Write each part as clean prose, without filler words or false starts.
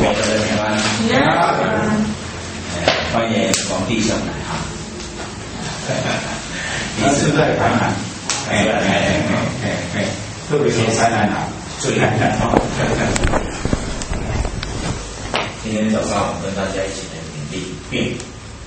大家平安。平安。欢迎王弟兄来哈。 第四代感染，特别是感染啊，最感染啊。 今天早上我跟大家一起来勉励病，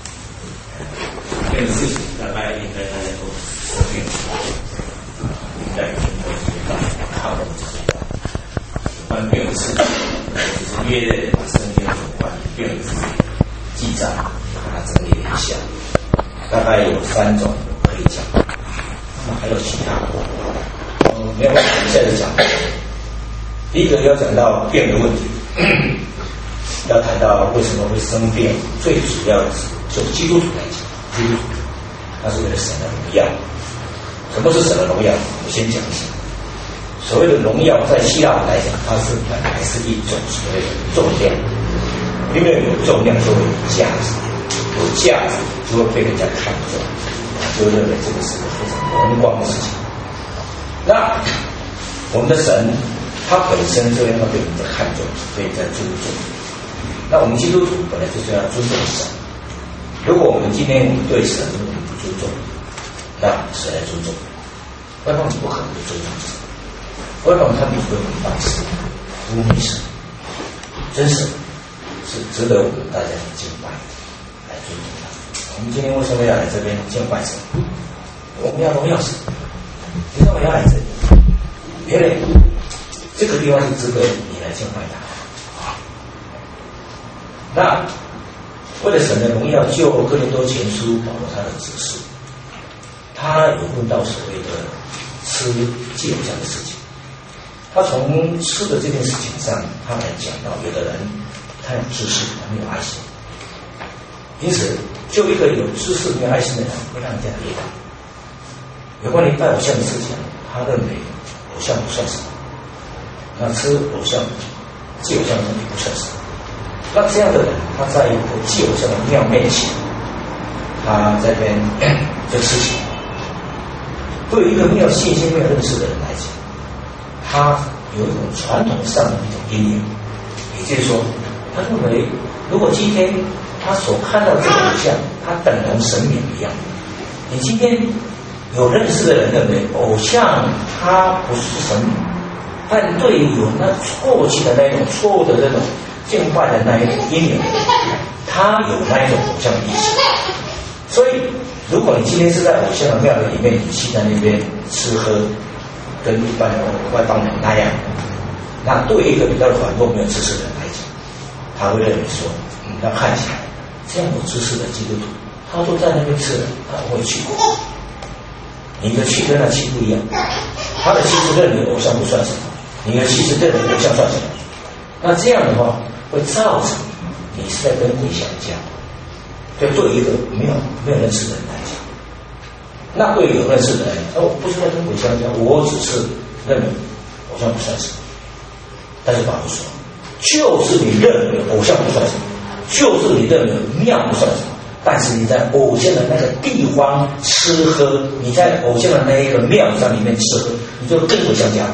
这个事情大概应该大家都熟悉，在中国是看过这些有关病的事情，就是约的圣经有关病的事情记载，把它整理了一下，大概有3种可以讲，那还有其他的，没有一下子讲。第一个要讲到病的问题。要谈到为什么会生病，最主要的是就基督徒来讲，基督徒他是为了神的荣耀。什么是神的荣耀？我先讲一下。所谓的荣耀，在希腊来讲，它是本来是一种所谓的重量，因为有重量就会有价值，有价值就会被人家看重，就认为这个是个非常荣光的事情。那我们的神，他本身就要被人家看重，所以在尊重。那我们基督徒本来就是要尊重神。如果我们今天对神不尊重，那谁来尊重？外邦人不可能不尊重神，外邦人他们会诽谤神、污蔑神。真神是值得我们大家去敬拜的，来尊重他。我们今天为什么要来这边敬拜神？我们要荣耀神。为什么要来这里？因为这个地方是值得你来敬拜他。那为了神的荣耀，就哥林多前书保罗他的指示，他有问到所谓的吃戒这样的事情。他从吃的这件事情上，他来讲到有的人他有知识，他没有爱心，因此就一个有知识没有爱心的人，会让人家跌倒。有关于拜偶像的事情，他认为偶像不算什么，那吃偶像、戒偶像也不算什么。那这样的人，他在一个祭偶像的庙面前，他在边就吃起。对于一个没有信心、没有认识的人来讲，他有一种传统上的一种阴影，也就是说，他认为如果今天他所看到这个偶像，他等同神明一样。你今天有认识的人认为偶像他不是神明，但对于有那错误的那种错误的这种敬拜的那一种阴影，他有那一种偶像意识。所以如果你今天是在偶像的庙里面，你去在那边吃喝，跟一般的外邦人那样，那对一个比较软弱没有知识的人来讲，他会认为说，要看起来这样有知识的基督徒，他都在那边吃了，他不会去。你的去跟他去不一样，他的去是认为偶像不算什么，你的去是认为偶像算什么。那这样的话，会造成你是在跟鬼相交。就对于一个没有认识的人来讲，那对于有认识的人，我不是在跟鬼相交，我只是认为偶像不算什么。但是保罗说，就是你认为偶像不算什么，就是你认为庙不算什么，但是你在偶像的那个地方吃喝，你在偶像的那一个庙上里面吃喝，你就跟鬼相交。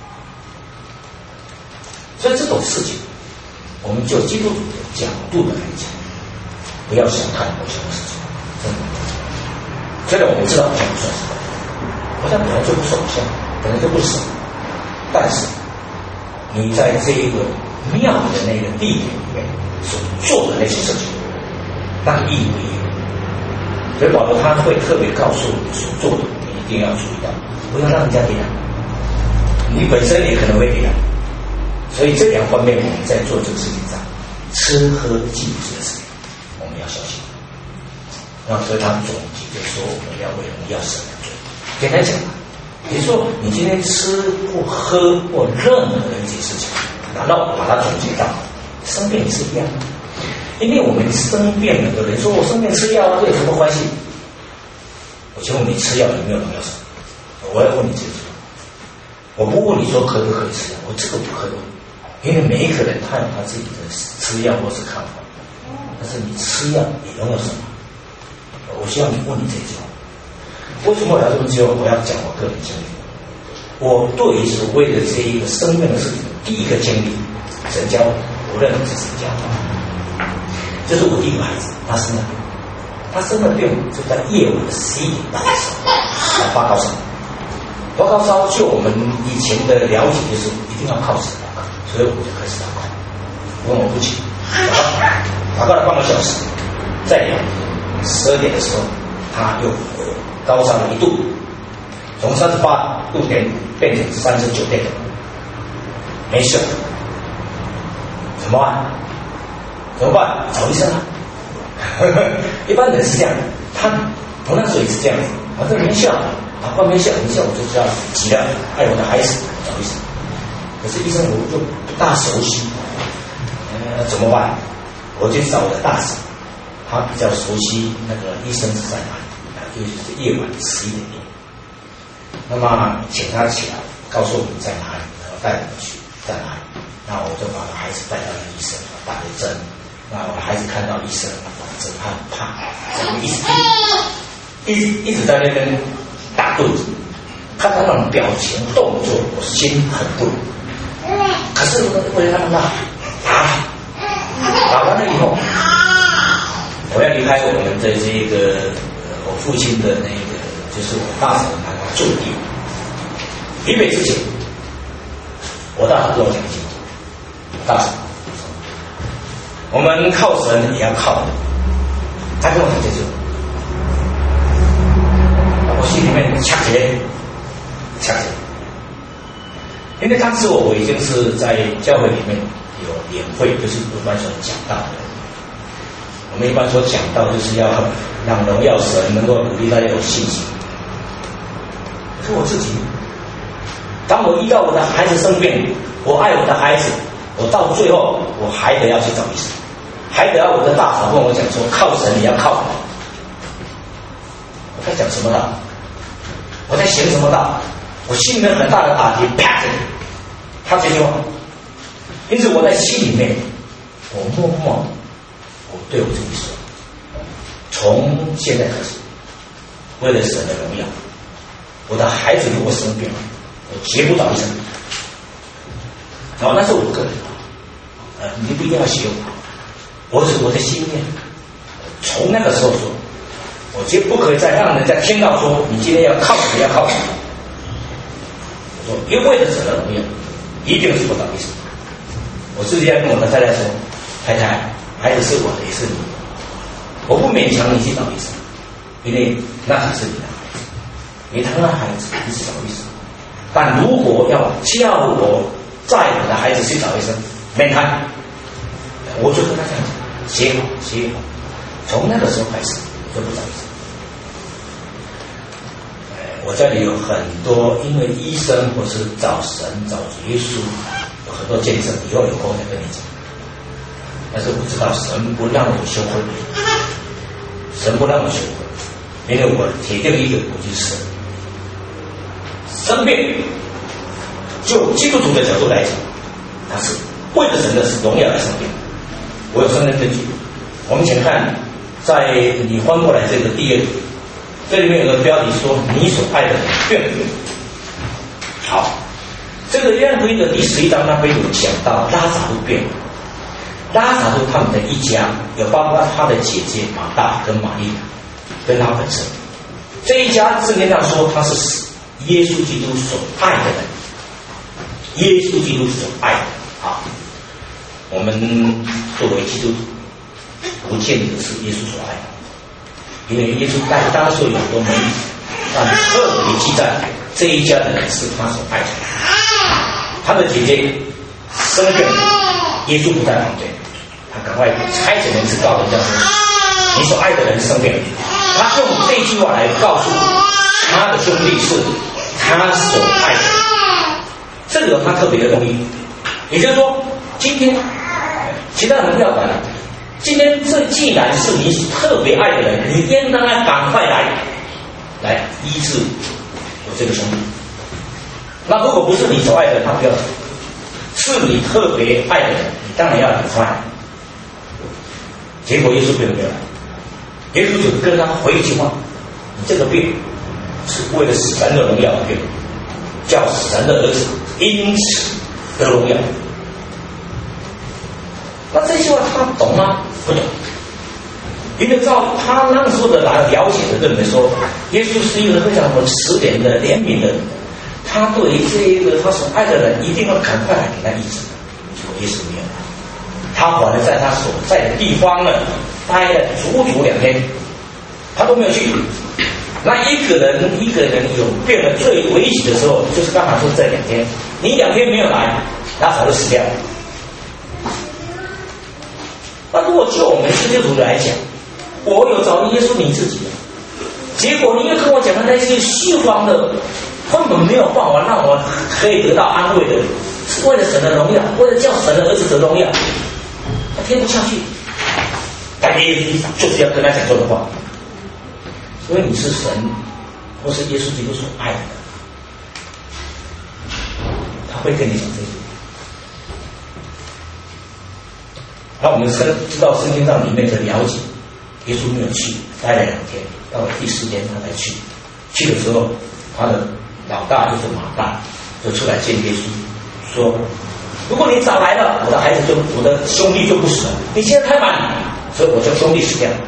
所以这种事情，我们就基督徒的角度来讲，不要小看偶像的事情，真的。虽然我们知道偶像不算什么，偶像本来就不是偶像，本来就不是神，但是你在这一个庙的那个地点里面所做的那些事情，那意义不一样。所以保罗他会特别告诉你所做的，你一定要注意到，不要让人家跌倒，你本身也可能会跌倒。所以这2方面我们在做这个事情上，吃喝祭这个事情，我们要小心。那所以他总结就说，我们要为荣耀神而做。简单讲吧，也就是说，你今天吃或喝或任何的一些事情，然后把它总结到生病也是一样的。因为我们生病了，有人说我生病吃药啊，这有什么关系？我请问你吃药有没有荣耀神？我要问你这个，我不问你说可不可以吃药，我这个不可以问。因为每一个人他有他自己的吃药或是看法，但是你吃药也荣耀什么？我希望你问你这句话。为什么我要这么说？我要讲我个人经历。我对于所谓的这一个生命的事情，第一个经历，神教我， 我认为这是假话。这是我第一个孩子，他生了病就在夜晚的11点半的时候，他发高烧。发高烧，就我们以前的了解就是一定要靠神祷告，所以我就开始祷告。我问我父亲，祷告了半个小时，再聊12点的时候，他又高烧了1度，从38度点变成39点，没事，怎么办？找医生啊！一般人是这样，我那时候也是这样子，反正没效，祷告没效，没效我就知道急了，爱我的孩子找医生。可是医生我就不大熟悉，怎么办？我就找我的大婶，他比较熟悉那个医生是在哪里，就是夜晚11点多。那么请他起来，告诉我们在哪里，然后带我们去在哪里。那我就把孩子带到了医生，打了针。那我的孩子看到医生打针，他很怕，一直在那边打肚子。看他那种表情动作，我心很不。可是为了让他打完了以后，我要离开我们的这个我父亲的那个，就是我大婶他住的地方。离北之前，我大婶跟我讲清楚，大婶，我们靠神也要靠人。他跟我讲这句，我心里面掐起来。因为当时我已经是在教会里面有联会，就是一般所讲道的。我们一般所讲道就是要让荣耀神，能够鼓励大家有信心。可是我自己，当我遇到我的孩子生病，我爱我的孩子，我到最后我还得要去找医生，还得要我的大嫂跟我讲说，靠神你要靠我。我在讲什么道？我在行什么道？我心里面很大的打击，啪！他这句话，因此我在心里面，我默默，我对我自己说，从现在开始，为了神的荣耀，我的孩子如果生病了，我绝不找医生。然后那是我个人，你不一定要学我是我的心念。从那个时候说，我绝不可以再让人家听到说你今天要靠谁要靠谁。我说，因为了神的荣耀，一定是不找医生。我自己要跟我的太太说，太太，孩子是我的，也是你的，我不勉强你去找医生，因为那只是你的孩子，你疼爱孩子，你去找医生。但如果要叫我载我的孩子去找医生，免谈。我就跟他这样讲，写好。从那个时候开始，就不找医生。我这里有很多因为医生或是找神找耶稣有很多见证，以后有空再跟你讲。但是我知道神不让我羞愧，神不让我羞愧，因为我铁定一个我就是生病，就基督徒的角度来讲，他是为了神的荣耀来生病。我有圣经根据，我们请看在你翻过来这个第二题。这里面有个标题说你所爱的人病了。好，这个约翰福音的第11章那边有讲到拉撒路病了。拉撒路他们的一家有包括他的姐姐马大跟玛利亚跟他本身，这一家圣经上说他是耶稣基督所爱的人，耶稣基督所爱的。好，我们作为基督徒不见得是耶稣所爱的，因为耶稣在当时有很多门徒，但特别记载这一家的人是他所爱的。他的姐姐生病，耶稣不在旁边，他赶快差遣人去告诉人家说，你所爱的人生病。他用这句话来告诉他的兄弟是他所爱的。这个有他特别的用意，也就是说，今天其他人不要管了。今天这既然是你特别爱的人，你应当赶快来医治我这个兄弟。那如果不是你所爱的人，他不要，是你特别爱的人，你当然要赶快。结果耶稣并没有来，耶稣就跟他回一句话：你这个病是为了神的荣耀而病，叫神的儿子因此得荣耀。 那这句话他懂吗？不懂。因为照他那时候的了解的认为说，耶稣是一个非常慈怜的、怜悯的人，他对于这一个他所爱的人，一定要赶快来给他医治。结果耶稣没有来，他反而在他所在的地方呢，待了足足2天，他都没有去。那一个人有变得最危急的时候，就是刚好是这2天。你2天没有来，他早就死掉了。那如果就我们基督徒来讲，我有找耶稣你自己，结果你又跟我讲的那些虚妄的，根本没有办法让我可以得到安慰的，是为了神的荣耀，为了叫神的儿子得荣耀，他听不下去。但耶稣就是要跟他讲这个话，所以你是神或是耶稣基督所爱的，他会跟你讲这个。那我们知道圣经上里面的了解，耶稣没有去，待了2天，到了第4天他才去。去的时候，他的老大就是马大，就出来见耶稣，说：“如果你早来了，我的兄弟就不死了。你现在太晚，所以我就兄弟死掉了。”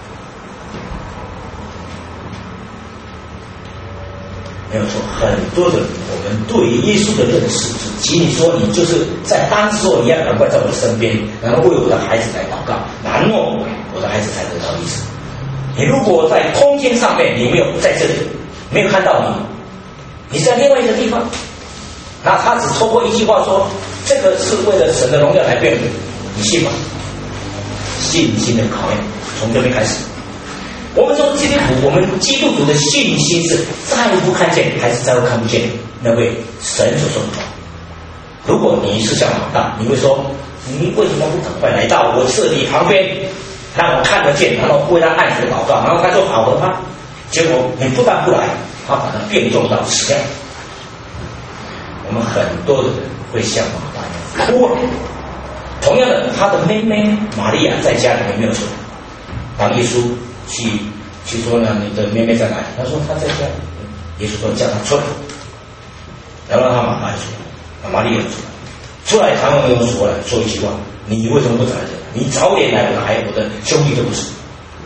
没有错，很多的我们对于耶稣的认识，仅仅说你就是在当时候你要赶快在我的身边，然后为我的孩子来祷告，然后我的孩子才得到医治。你如果在空间上面你没有在这里，没有看到你在另外一个地方，那他只透过一句话说，这个是为了神的荣耀来变的，你信吗？信心的考验从这边开始。我们说基督徒，我们基督徒的信心是在乎看见还是在乎看不见那位神所说的话。如果你是像马大，你会说，你为什么不赶快来到我这里旁边，让我看得见，然后为他按手祷告，然后他就好了吗？结果你不但不来，他把他变重到死掉。我们很多的人会像马大一样哭了。同样的，他的妹妹玛利亚在家里面没有出来，当耶稣去说呢，你的妹妹在哪里？他说她在家里。耶稣说叫她出来，然后他马大就出来，玛利亚出来，他们又说一句话：你为什么不早来？你早点来，我的兄弟就不死。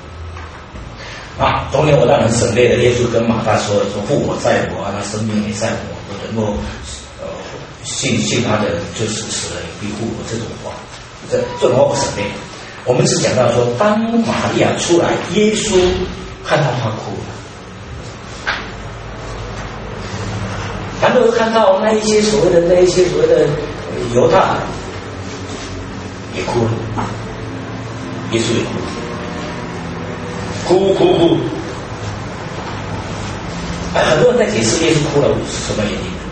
中间我当然省略了耶稣跟马大说父我在我，他生命也在我，我能够信他的人就是死了也必护我这种话，这种话我省略。我们只讲到说，当玛利亚出来，耶稣看到她哭了，然后看到那一些所谓的犹太人也哭了，耶稣也哭了，哭。很多人在解释耶稣哭了是什么原因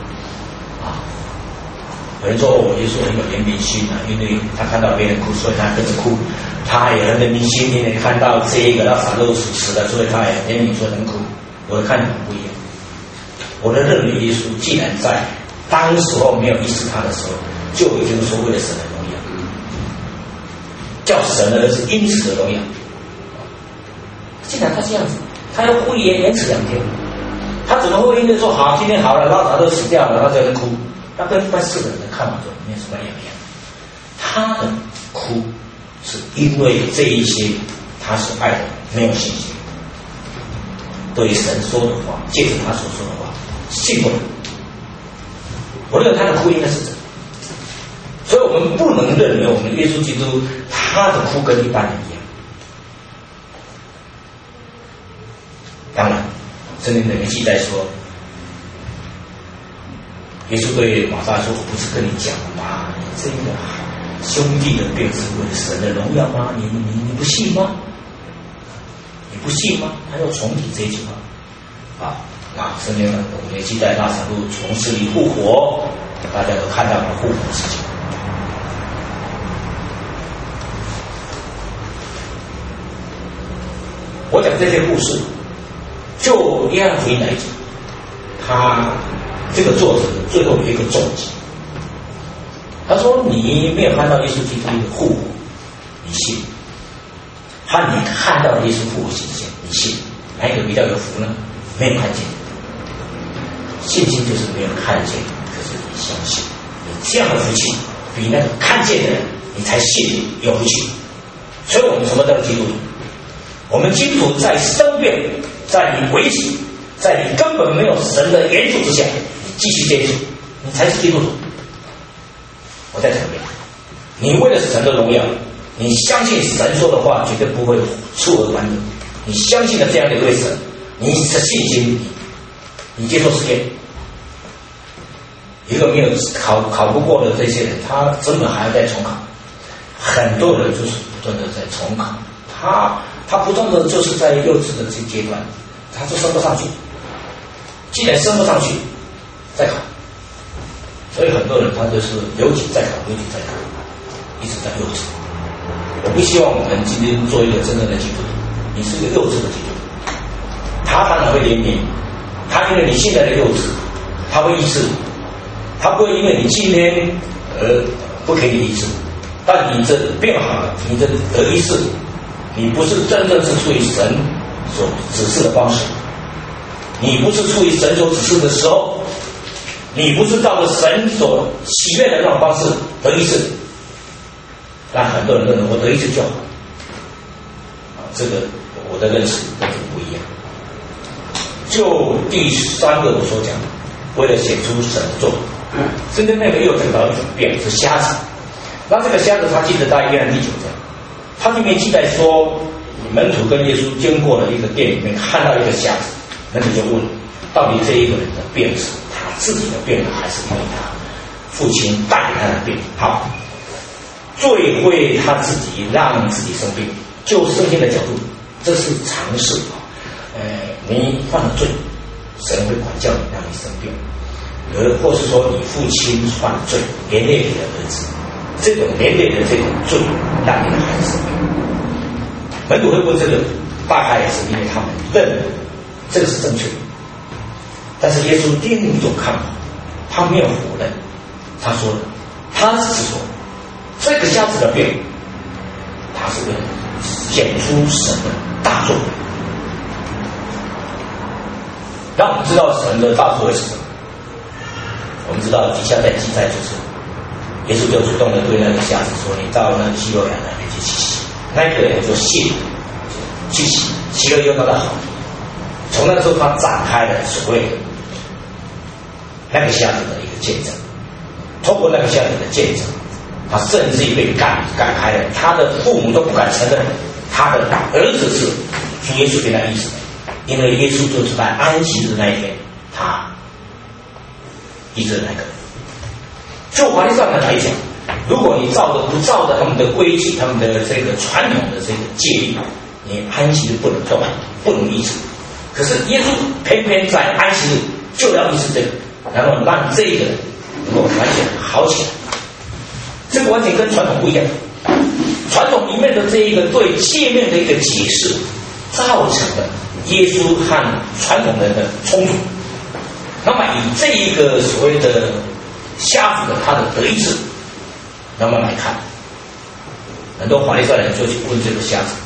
有人说耶稣很有怜悯心因为他看到别人哭，所以他跟着哭。他也很怜悯心，因为看到这一个拉撒路死了，所以他也怜悯，所以能哭。我的看法不一样。我的认为耶稣既然在当时候没有医治他的时候，就已经说为了神的荣耀，叫神的儿子因此的荣耀。既然他这样子，他要故意延迟2天，他怎么会因为说好今天好了，拉撒路死掉了，然后就能哭？那跟一般世人的看法就没有什么两样。他的哭是因为这一些他所爱的没有信心，对神说的话，借着他所说的话信不了。我认为他的哭应该是这，所以我们不能认为我们耶稣基督他的哭跟一般人一样。当然圣经里面记载说，耶稣对马大说：“我不是跟你讲了吗？你这个兄弟的病是为了神的荣耀吗？你不信吗？你不信吗？”他又重提这句话圣经呢，我们也记载拉撒路从死里复活，大家都看到了复活的事情。我讲这些故事，就约翰福音来讲，他这个作者最后有一个总结，他说：“你没有看到耶稣基督的复活，你信；和你看到耶稣复活显现，你信，哪一个比较有福呢？没有看见，信心就是没有看见，可是你相信，你这样的福气比那个看见的人你才信有福气。所以我们什么叫基督徒？我们基督徒在生病，在你危急，在你根本没有神的援助之下，你继续坚持，你才是基督徒。我再讲一遍，你为了神的荣耀，你相信神说的话绝对不会出尔反尔，你相信了这样的一位神，你的信心，你接受试验。一个没有考不过的这些人，他根本还要再重考。很多人就是不断的在重考，他不断的就是在幼稚的这阶段，他就升不上去。既然升不上去，再考。所以很多人他就是留级再考，留级再考，一直在幼稚。我不希望我们今天做一个真正的基督徒，你是一个幼稚的基督徒。他当然会怜悯，他因为你现在的幼稚，他会医治你，他不会因为你今天不给你医治，但你这变好了，你的得医治，你不是真正是出于神所指示的方式，你不是出于神所指示的时候，你不是照着神所喜悦的那种方式得医治。但很多人认为我得医治就好，这个我的认识跟这个不一样。就第三个我所讲，为了显出神的作为，针对那个又讲到一种变是瞎子。那这个瞎子他记得在约翰第9章，他里面记载说，门徒跟耶稣经过了一个店里面，看到一个瞎子，门徒就问，到底这一个人的病是他自己的病还是因为他父亲带给他的病？好，罪会他自己让自己生病，就圣经的角度，这是常识啊。你犯了罪，神会管教你，让你生病；或是说你父亲犯了罪，连累你的儿子，这种连累的这种罪，让你的孩子生病。门徒会问这个，大概也是因为他们认为这个是正确的。但是耶稣另一种看法，他没有否认，他说了，他只是说这个瞎子的病，他是为了显出神的大作为，让我们知道神的大作为是什么。我们知道底下在记载就是耶稣就主动的对那个瞎子说，你到那个希罗亚那边去洗洗，那个人就信去洗，洗了以后他好。从那时候他展开了所谓的那个瞎子的一个见证，通过那个瞎子的见证，他甚至于被赶开了，他的父母都不敢承认他的儿子是主耶稣给他医治的，因为耶稣就是在安息日那一天他医治的那个人。就法律上来讲，如果你不照着他们的规矩，他们的这个传统的这个戒律，你安息日不能做，不能医治。可是耶稣偏偏在安息日就要医治这个，然后让这个能够完全好起来。这个完全跟传统不一样。传统里面的这一个对界面的一个解释，造成了耶稣和传统人的冲突。那么以这一个所谓的瞎子的他的得医治，那么来看，很多法利赛人就去问这个瞎子，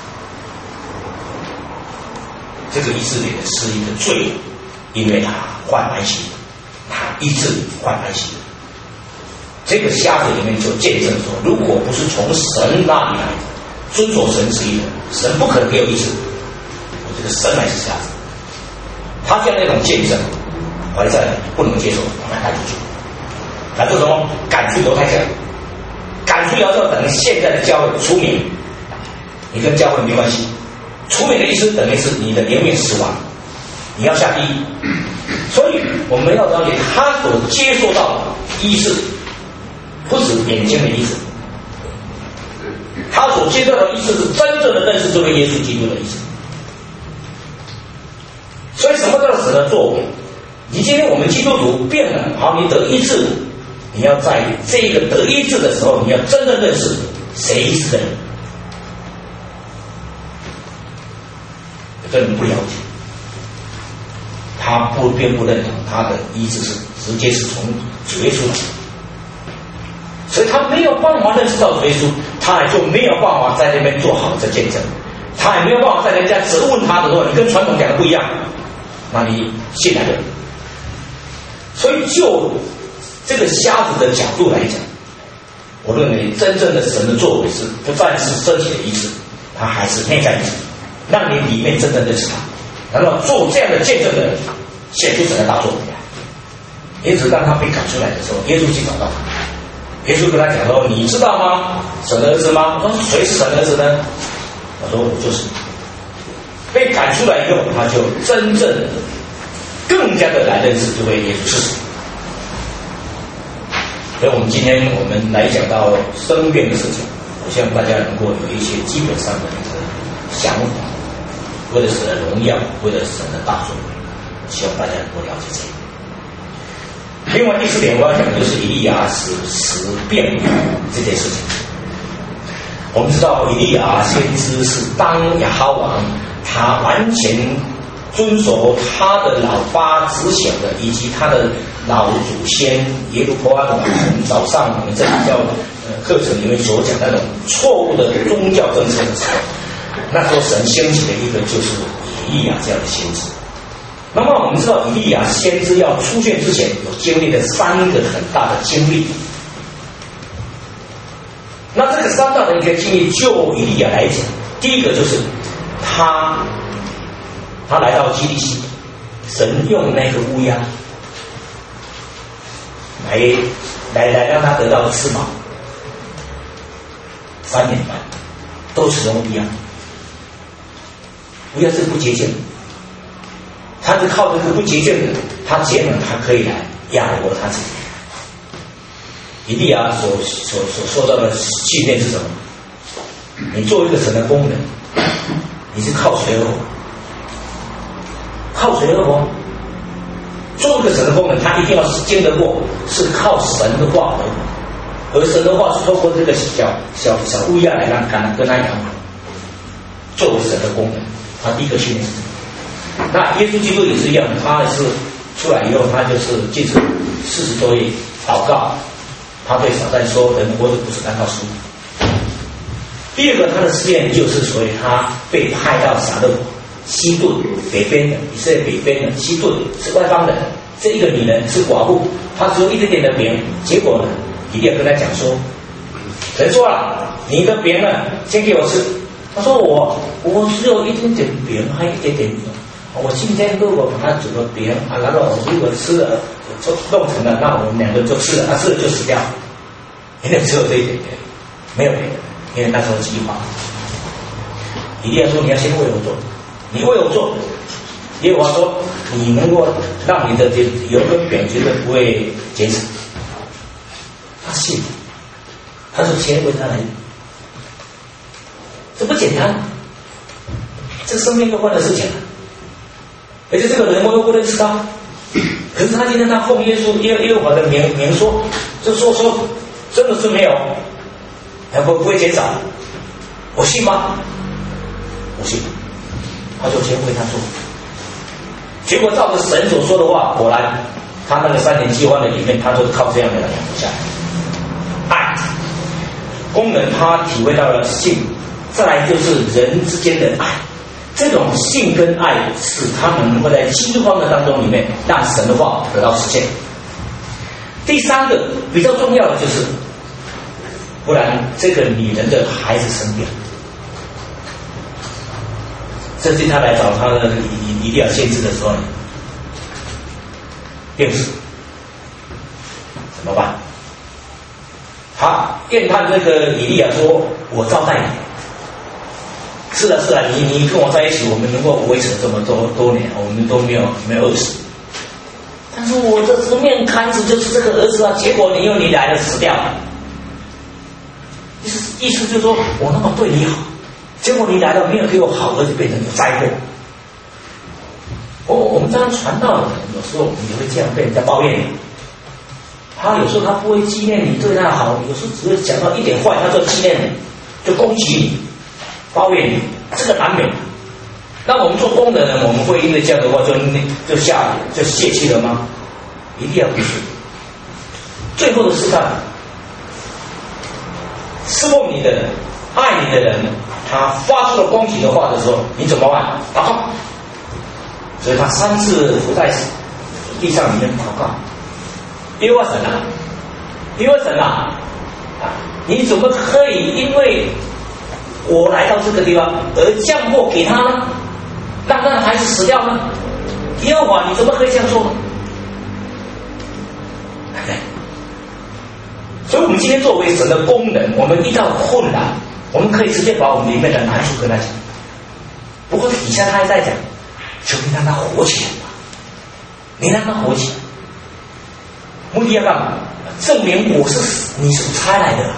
这个以色列的是一个罪，因为他患安息，他医治患安息。这个瞎子里面就见证说，如果不是从神那里来的，遵守神旨意的，神不可能给我医治。我这个神乃是瞎子，他这样的一种见证，法利赛人不能接受，把他赶出去。那做什么？赶出犹太教，赶出犹太教等于现在的教会除名，你跟教会没关系。除名的意思等于是你的颜面死亡，你要下地狱。所以我们要了解他所接受到的医治，不止眼睛的医治，他所接受到的医治是真正的认识这位耶稣基督的医治。所以什么叫神的作为？你今天我们基督徒变了，好，你得医治了，你要在这个得医治的时候，你要真正认识谁医治的人。有的人不了解，他并不认同他的医治是直接是从主耶稣来的，所以他没有办法认识到主耶稣，他也就没有办法在这边做好这见证，他也没有办法在人家质问他的时候，你跟传统讲的不一样，那你信哪个？所以就这个瞎子的角度来讲， 我认为真正的神的作为是不但是身体的医治，他还是内在医治，让你里面真正认识他，然后做这样的见证的人，显出神的大作为来。因此，当他被赶出来的时候，耶稣去找到他，耶稣跟他讲说：“你知道吗？神的儿子吗？”我说：“谁是神的儿子呢？”他说：“我就是。”被赶出来以后，他就真正更加的来认识这位耶稣是谁。所以我们今天我们来讲到生变的事情，我希望大家能够有一些基本上的一个想法，为了神的荣耀，为了神的大作为，希望大家能够了解这个。另外第四点我要讲的就是以利亚使变这件事情。我们知道以利亚先知是当亚哈王，他完全遵守他的老爸子小的，以及他的老祖先耶路伯安王早上我们这比较课程里面所讲的那种错误的宗教政策的时候，那时候神兴起的一个就是以利亚这样的先知。那么我们知道以利亚先知要出现之前，有经历了3个很大的经历。那这个3大的一个经历，就以利亚来讲，第一个就是他来到基利西，神用那个乌鸦来让他得到吃饱，3年半都使用乌鸦。乌鸦是不洁净的，他是靠这个不洁净的，他节能，他可以来养活他自己。以利亚所受到的训练是什么？你做一个神的工人，你是靠谁而活？靠谁而活？做一个神的工人，他一定要经得过，是靠神的话而活，而神的话是透过这个小乌鸦来跟他养活。作为神的工人，他第一个训练是什么？那耶稣基督也是一样，他是出来以后，他就是禁食40多夜祷告。他对撒旦说：“人活着不是单靠食物。”第二个，他的试验就是所以他被派到撒勒法、西顿北边的以色列北边的西顿是外邦人，这一个女人是寡妇，她只有一点点的饼。结果呢，以利亚跟他讲说：“神说了，你的饼呢，先给我吃。”他说：“我只有一点点饼，还一点点饼。我今天如果把它煮了饼啊，然后我如果吃了。”弄成了，那我们2个人就吃了，他吃了就死掉，因为只有这一点点，没有别的，因为那时候饥荒。以利亚说：“你要先为我做，你为我做。”耶和华说：“你能够让你的油跟饼绝对不会减少。”他信，他说钱为他来，这不简单，这生命攸关的事情，而且这个人我又不认识他。可是他今天他奉耶和华的名说，就说真的是没有，还不会减少，我信吗？我信，他就先为他做。结果照着神所说的话，果然他那个3年饥荒的里面，他就是靠这样的来养活下来。爱，工人他体会到了性，再来就是人之间的爱。这种性跟爱使他们能够在饥荒的当中里面让神的话得到实现。第3个比较重要的就是，不然这个女人的孩子生病，这是他来找他的以利亚先知的时候呢，病死，怎么办？他验探这个以利亚说：“我招待你。”是的，你跟我在一起，我们能够维持这么多年，我们都没有饿死。但是我的这个面看子就是这个儿子啊，结果你来了死掉了。意思就是说我那么对你好，结果你来了没有给我好儿子，变成有灾祸。我们当传道的人，有时候你会这样被人家抱怨你。他有时候他不会纪念你对他好，有时候只会讲到一点坏，他就纪念你，就攻击你。抱怨你，这个难免。那我们做工人呢，我们会因为这样的话就泄气了吗？一定要不是。最后的试探，侍奉你的人、爱你的人，他发出了攻击的话的时候，你怎么办？祷告。所以他3次伏在地上里面祷告。耶和华神啊， 你怎么可以因为我来到这个地方而降祸给他呢？让他的孩子死掉呢？耶和华，你怎么可以这样做呢？所以我们今天作为神的工人，我们遇到困难，我们可以直接把我们里面的难处跟他讲。不过底下他还在讲，求你让他活起来吧，你让他活起来。目的要干嘛？证明我是你所差来的，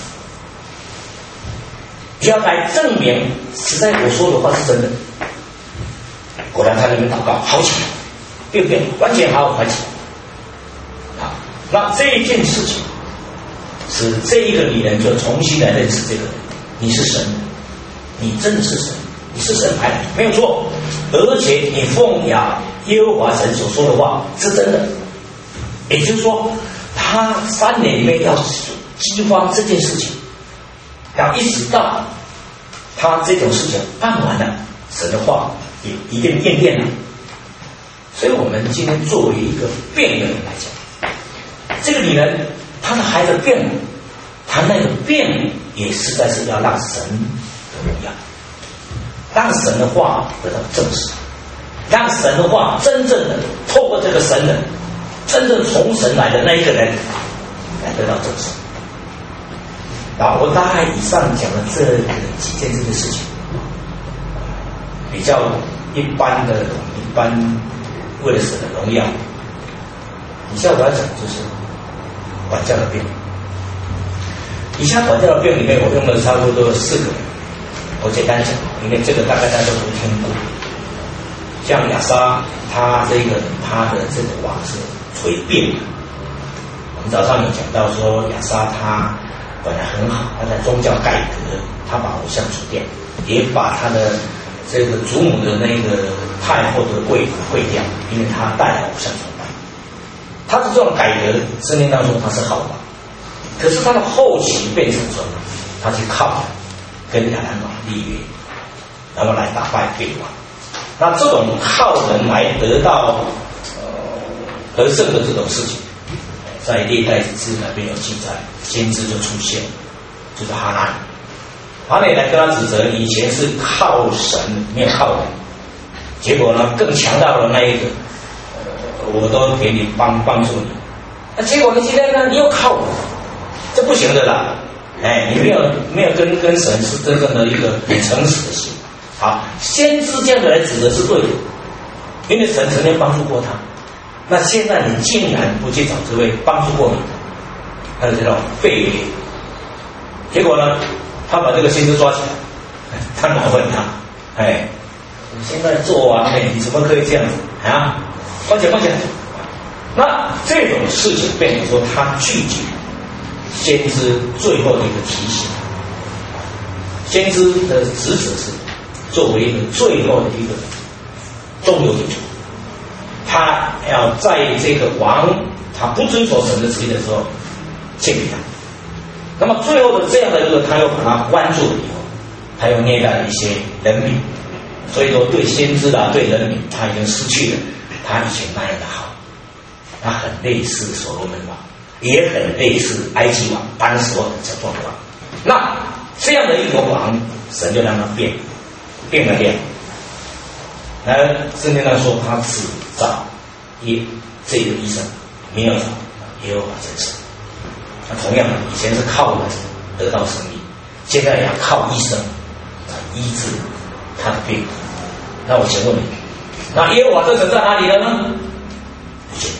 要来证明实在我说的话是真的。果然他那边祷告好起来，变完全好起来。那这一件事情使这一个女人就重新来认识这个人，你是神，你真的是神，你是神派的，没有错。而且你奉雅耶和华神所说的话是真的，也就是说，他3年里面要饥荒这件事情，要一直到他这种事情办完了，神的话也一定应验了。所以我们今天作为一个辩的人来讲，这个女人她的孩子变了，她那个变也实在是要让神的荣耀，让神的话得到证实，让神的话真正的透过这个神人，真正从神来的那一个人来得到证实。我大概以上讲的这几件这个事情，比较一般为了神的荣耀。以下我要讲就是管教的辩。以下管教的辩里面，我用了差不多4个，我简单讲，因为这个大概大家都听过。像亚莎，他的这个王是属于辩的。我们早上有讲到说，亚莎他本来很好，他在宗教改革，他把偶像除掉，也把他的这个祖母的那个太后的位废掉，因为他带来偶像崇拜。他的这种改革，圣经当中他是好的，可是他的后期变成什么？他去靠跟亚兰王立约，然后来打败废王。那这种靠人来得到得胜的这种事情，在历代志那边有记载，先知就出现，就是哈拿。哈拿来跟他指责，以前是靠神，没有靠人，结果呢更强大的那一个，我都给你帮助你。那结果你今天呢，你又靠我，这不行的啦。你没有跟神是真正的一个很诚实的心。好，先知这样的来指责是对的，因为神曾经帮助过他。那现在你竟然不去找这位帮助过你的，他就这种废约。结果呢，他把这个先知抓起来，他恼恨他，你现在做完了，你怎么可以这样子啊？放起来。那这种事情变成说，他拒绝先知最后的一个提醒。先知的职责是作为一个最后的一个中流砥柱，他要在这个王他不遵守神的旨意的时候建立他。那么最后的这样的一个，他又把他关住了以后，他又虐待了一些人民，所以说对先知对人民，他已经失去了他以前那样的好。他很类似所罗门王，也很类似埃及王当时候的这状况。那这样的一个王，神就让他变了。那圣经上说，他只找这个医生，没有找耶和华真神。那同样的，以前是靠人得到生命，现在也要靠医生来医治他的病。那我请问你，那耶和华真神在哪里了呢？不见。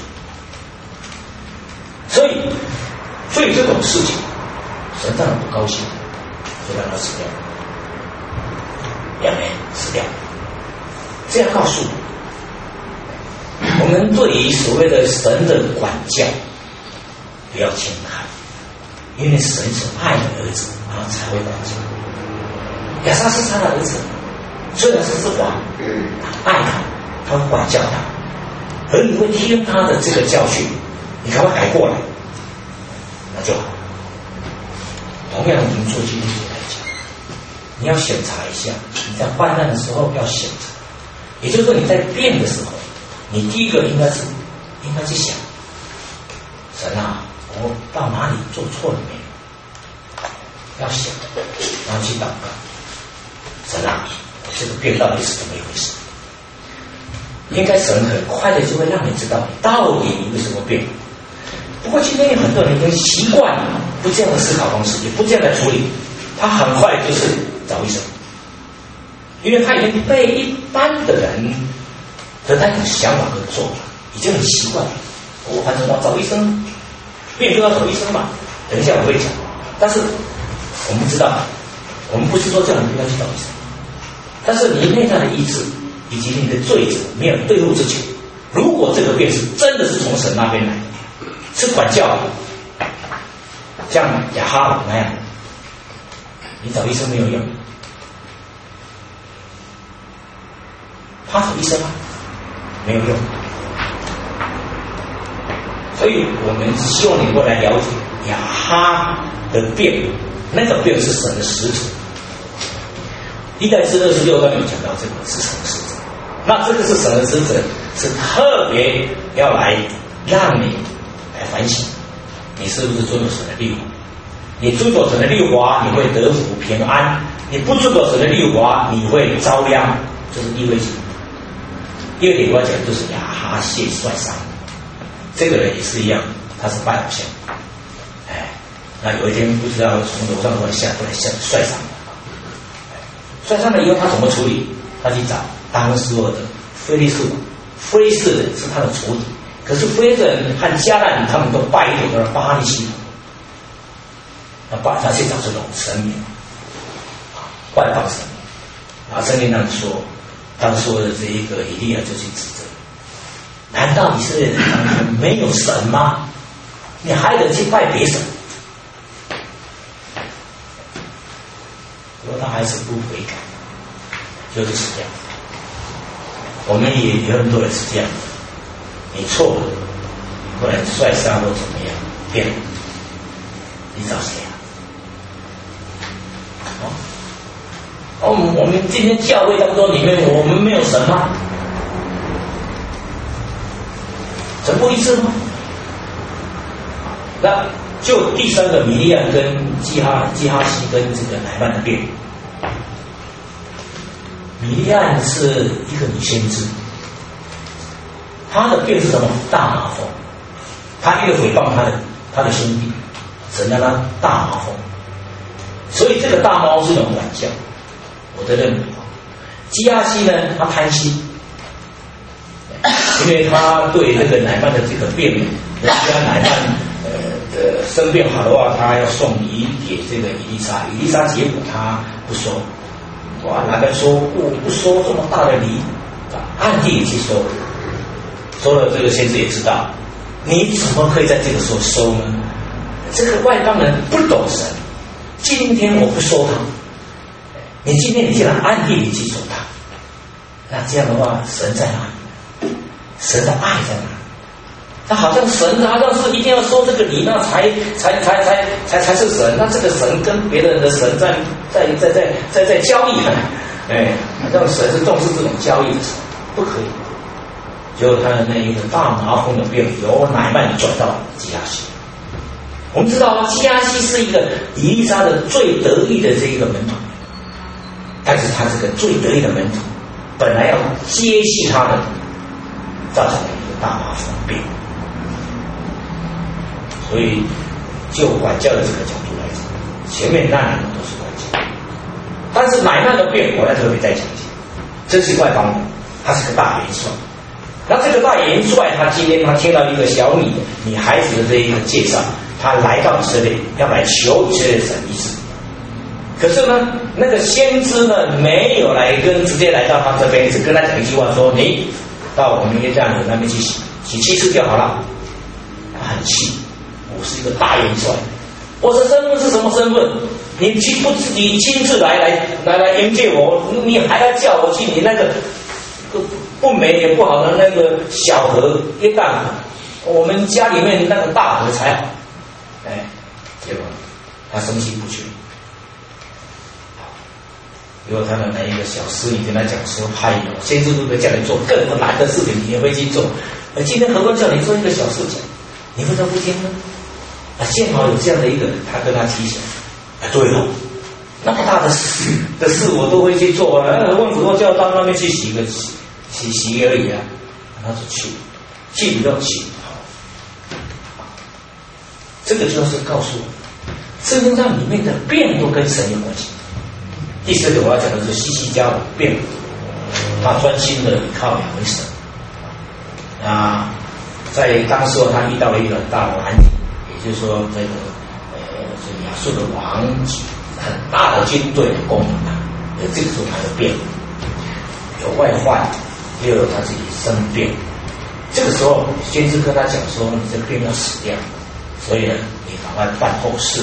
所以这种事情，神当然不高兴，就让他死掉。2年死掉。这样告诉我们对于所谓的神的管教不要轻看，因为神是爱的儿子，然后才会管教。亚莎是他的儿子，虽然是王，他爱他会管教他，而你会听他的这个教训，你赶快改过来，那就好。同样，我们做基督徒来讲，你要审查一下，你在患难的时候要审查，也就是说你在变的时候，你第一个应该去想，神啊，我到哪里做错了没有？ 要想，然后去祷告。神啊，这个病到底是怎么一回事？应该神很快的就会让你知道你到底你为什么病。不过今天有很多人已经习惯了不这样的思考方式，也不这样的处理，他很快就是找医生，因为他已经被一般的人的那种想法和做法已经很习惯了。反正我找医生，病就要找医生嘛。等一下我会讲，但是我们知道，我们不是说叫你不要去找医生，但是你内在的意志以及你的罪责没有对付之前，如果这个病是真的是从神那边来的，是管教的，像亚哈王那样，你找医生没有用，他找医生吗？没有用。所以我们希望你过来了解亚哈的病，那个病是神的使者。历代志26章有讲到这个是神的使者，那这个是神的使者，是特别要来让你来反省，你是不是遵守神的律法？你遵守神的律法，你会得福平安；你不遵守神的律法，你会遭殃。这是第一位经。第二点我要讲就是亚哈谢帅伤。这个人也是一样，他是拜偶像，那有一天不知道从楼上突然下摔伤了，摔伤了以后他怎么处理？他去找当时的非利士人是他的仇敌，可是非利士人和迦南人他们都拜一个巴力系统，他去找这种神明，外邦神明，然后圣经上说，当说的这一个以利亚就去指责。难道以色列人当中没有神吗？你还得去拜别神？如果他还是不悔改，就是这样。我们也有很多人是这样的，你错了，后来摔伤或怎么样变了，你找谁啊？我们今天教会当中里面，我们没有神吗？神不一致吗？那就第三个米利暗跟基哈西跟这个乃曼的病。米利暗是一个女先知，她的病是什么？大麻风。她一个诽谤她的兄弟，神让她大麻风。所以这个大猫是一种管教，我的认为。基哈西呢，他贪心。因为他对这个乃曼的这个病，人家乃曼生病好的话，他要送礼给这个以利沙，结果他不收，哇，哪个说我不收这么大的礼，暗地里去收了，这个先知也知道，你怎么可以在这个时候收呢？这个外邦人不懂神，今天我不收他，你今天你竟然暗地里去收他，那这样的话，神在哪里？神的爱在哪？那好像神好像是一定要收这个礼，那才是神。那这个神跟别人的神在交易，好像神是重视这种交易的神，不可以。结果他的那一个大麻风的病由乃曼转到基哈西。我们知道基哈西是一个以利沙的最得意的这一个门徒，但是他这个最得意的门徒本来要接续他的。造成了一个大麻风病，所以就管教的这个角度来讲，前面那两个都是管教，但是乃曼的病我要特别再讲一下，这是外邦人，他是个大元帅。那这个大元帅，他今天他听到一个小女孩子的这一个介绍，他来到以色列，要来求以色列神医治。可是呢，那个先知呢没有来直接来到他这边，只跟他讲一句话说：“你到我们约旦河那边去洗7次就好了。”他很气，我是一个大元帅，我的身份是什么身份？你亲自来迎接我，你还要叫我去你那个不美也不好的那个小河约旦河，我们家里面那个大河才好。结果他生气不去。如果他的那一个小师女跟他讲说：“嗨，先知如果叫你做更难的事情，你也会去做。今天何况叫你做一个小事情，你为什么不听呢？”幸好有这样的一个人，他跟他提醒：“ 对了，那么大的事我都会去做啊。孟子说叫到那边去洗而已啊，他说去不要洗。这个就是告诉我，圣经上里面的变都跟神有关系。第四个我要讲的是西西家的变，他专心的依靠亚为神啊。在当时他遇到了一个很大的难题，也就是说这个亚述的王很大的军队的攻击啊，这个时候他就变，有外患，又有他自己生病。这个时候先知跟他讲说，你这个病要死掉，所以呢，你赶快办后事。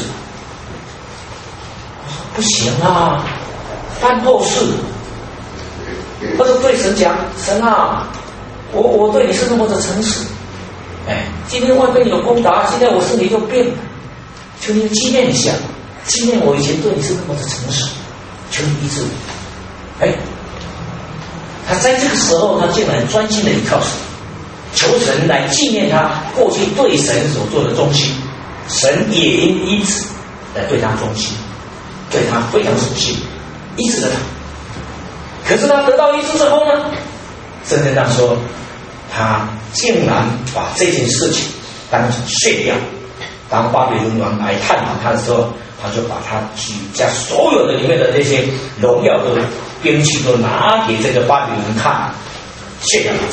我说不行啊，办后事。他就对神讲，神啊，我对你是那么的诚实，今天外面有攻打，现在我身体就变了，求你纪念一下，纪念我以前对你是那么的诚实，求你医治我。他在这个时候，他竟然专心的依靠神，求神来纪念他过去对神所做的忠心，神也因此来对他忠心，对他非常熟悉，医治了他。可是他得到医治之后呢，圣经上说，他竟然把这件事情当炫耀。当巴比伦王来探访他的时候，他就把他举家所有的里面的这些荣耀的兵器都拿给这个巴比伦看，炫耀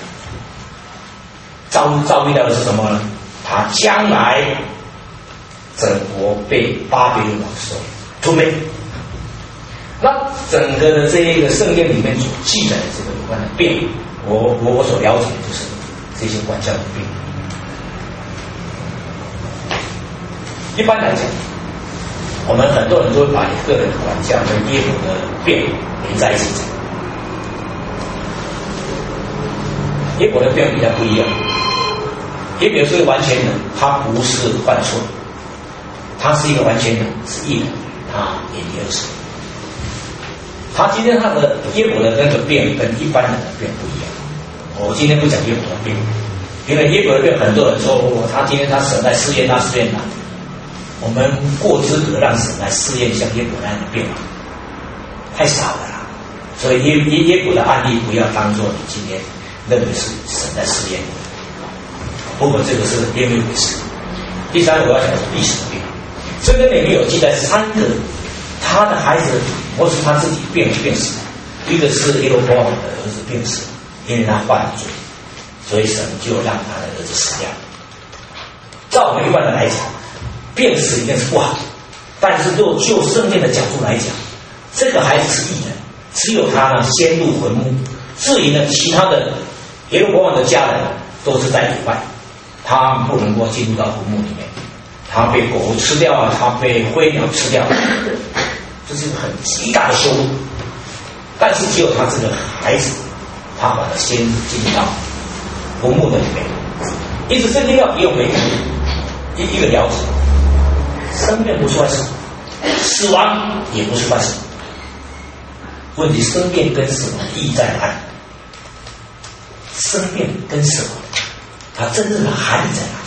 他。遭遇到的是什么呢？他将来整国被巴比伦王所吞灭。那整个的这一个圣经里面所记载的这个有关的病，我所了解的就是这些管教的病。一般来讲，我们很多人都会把一个人的管教跟耶和的病连在一起讲。耶和的病比较不一样，耶和是一个完全人，他不是犯错，他是一个完全人，是义人，他也没有死。他今天他的耶和的那个病跟一般人的病不一样。我今天不讲耶和的病，因为耶和的病很多人说他今天他神来试验他试验他，我们过资格让神来试验像耶和那样的病太少了啦。所以耶和的案例不要当作你今天认为是神在试验你。不过这个是另一回事。第三个我要讲的是历史的病，这个里面有记载3个他的孩子或是他自己病死，一个是耶罗波安的儿子病死，因为他犯了罪，所以神就让他的儿子死掉。照我们一般的来讲，病死一定是不好，但是就圣经的角度来讲，这个孩子是义人，只有他呢先入坟墓，至于呢其他的耶罗波安的家人都是在野外，他不能够进入到坟墓里面，他被狗吃掉啊，他被灰鸟吃掉，这是一个很极大的羞辱。但是只有他这个孩子，他把他先进到坟墓的里面。因此圣经要给我们一个了解，生病不是坏事，死亡也不是坏事。问题生病跟死亡意义在哪里？生病跟死亡它真正的含义在哪里？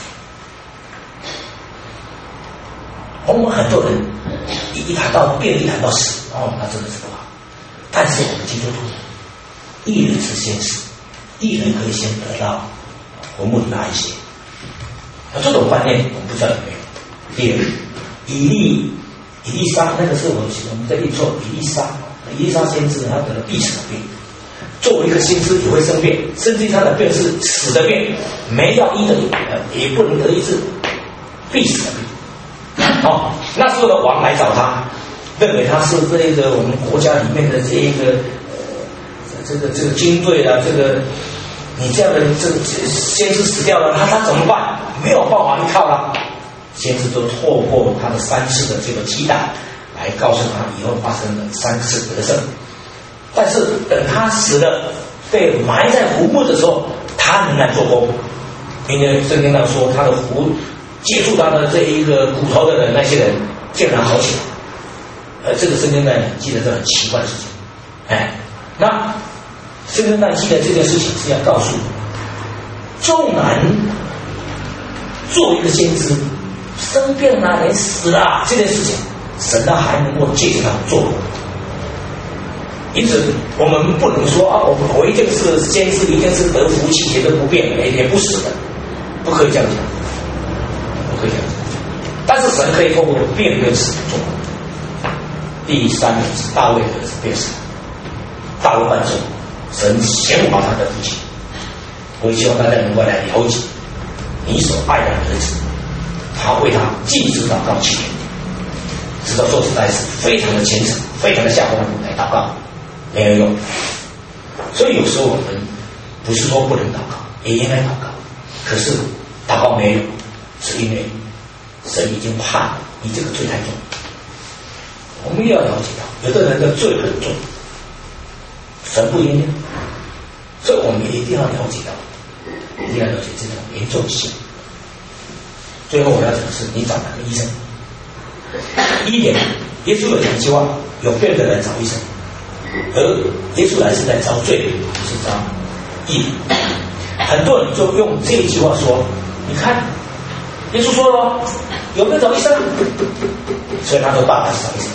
我们很多人一谈到病，一谈到死，那真的是不好。但是我们基督徒，义人是先死，义人可以先得到坟墓里的安息。这种观念我们不知道有没有。第二，以利沙，那个是我们在念错，以利沙先知他得了必死的病。作为一个先知也会生病，甚至他的病是死的病，没药医的也不能得医治，必死的病。那时候的王来找他，认为他是这个我们国家里面的这一个这个军队啊，这个你这样的这个先知死掉了，他怎么办？没有办法依靠了。先知都透过他的3次的这个期待来告诉他以后发生的3次得胜。但是等他死了，被埋在坟墓的时候，他仍然做工，因为圣经上说他的接触他的这一个骨头的人，那些人竟然好起来。这个圣经上记得是很奇怪的事情。那圣经上记得这件事情是要告诉纵然作为一个先知生病了，人死了这件事情， 神呢还能够借着他做。因此，我们不能说啊，我一定是先知，一定是得福气，绝对不变的，也不死的，不可以这样讲，不可以这样讲。但是神可以透过变跟死做。第三个是大卫的儿子变死，大卫犯罪，神显化他的福气。我希望大家能够来了解你所爱的儿子，他为他禁止祷告7年，直到做实在是非常的虔诚，非常的下功夫来祷告，没有用。所以有时候我们不是说不能祷告，也应该祷告，可是祷告没有，是因为神已经判你这个罪太重。我们也要了解到，有的人的罪很重，神不原谅，所以我们一定要了解到，一定要了解这种严重性。最后我要讲的是，你找哪个医生？一点，耶稣有讲一句话：有病的人找医生，而耶稣来是在找罪人，不是找义人。很多人就用这一句话说：你看，耶稣说了，有病找医生，所以他说大胆找医生。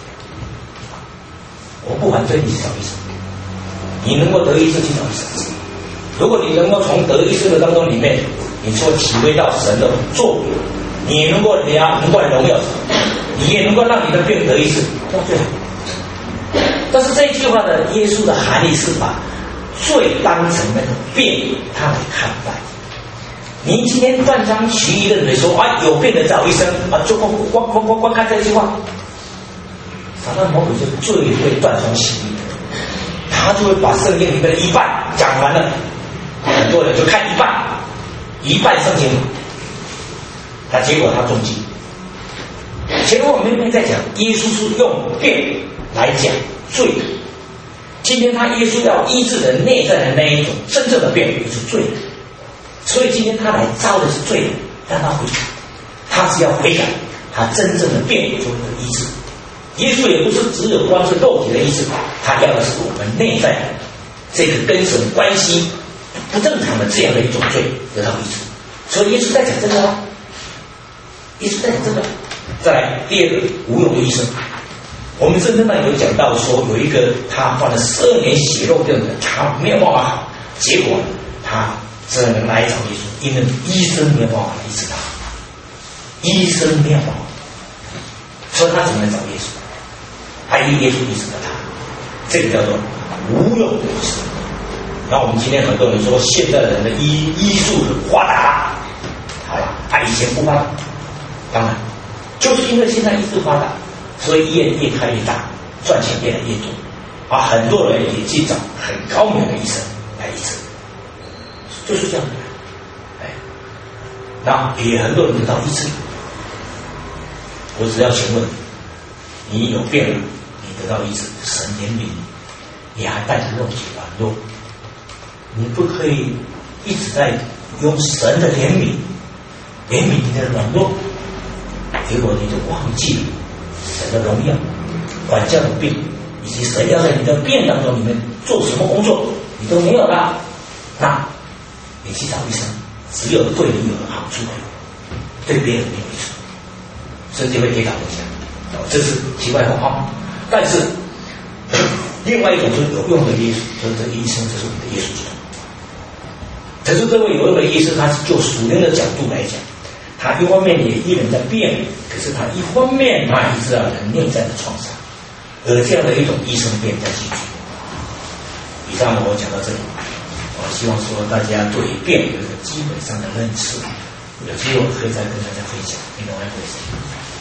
我不反对你去找医生，你能够得医治去找医生。如果你能够从得医治的当中里面，你说体会到神的作为，你也能够荣耀神，你也能够让你的病得医治，那最好。但是这一句话的耶稣的含义是把罪当成那个病他来看待。你今天断章取义认为说啊，有病的找医生啊，就光看这句话。撒旦魔鬼就最会断章取义，他就会把圣经里面的一半讲完了，很多人就看一半圣经，那结果他中计。前面我们在讲，耶稣是用病来讲罪，今天耶稣要医治人内在的那一种真正的病，就是罪，所以今天他来招的是罪人，让他悔改，他是要悔改，他真正的病就会医治。耶稣也不是只有光是肉体的医治，他要的是我们内在这个跟神关系不正常的这样的一种罪得到医治。所以耶稣在讲这个啊，耶稣在讲这个。再来第二个无用的医生，我们圣经上有讲到说，有一个他患了12年血肉病的，他没有办法好，结果他只能来找耶稣，因为医生没有办法医治他，医生没有办法，所以他只能找耶稣。他耶稣医治了他，这个叫做无用的医生。然后我们今天很多人说，现在人的医术很发达，好了，他以前不发达，当然就是因为现在医术发达，所以医院越开越大，赚钱越来越多，啊，很多人也去找很高明的医生来医治，就是这样的。哎，那也很多人得到医治。我只要请问你有病了，你得到医治，神怜悯你还带着肉体软弱，你不可以一直在用神的怜悯你的软弱，结果你就忘记了神的荣耀，管教的病，以及神要在你的病当中里面做什么工作，你都没有了，那你去找医生，只有对你有好处，对别人没有益处，甚至会跌倒一下。这是题外话啊。但是另外一种就是有用的医生，就是这个医生，这是我们的耶稣基督。可是这位有用的医生，他是就属灵的角度来讲，他一方面也医人在变，可是他一方面他医治了人内在的创伤，而这样的一种医生变在继续。以上我讲到这里，我希望说大家对变有一个基本上的认识，有机会可以再跟大家分享。你懂我意思？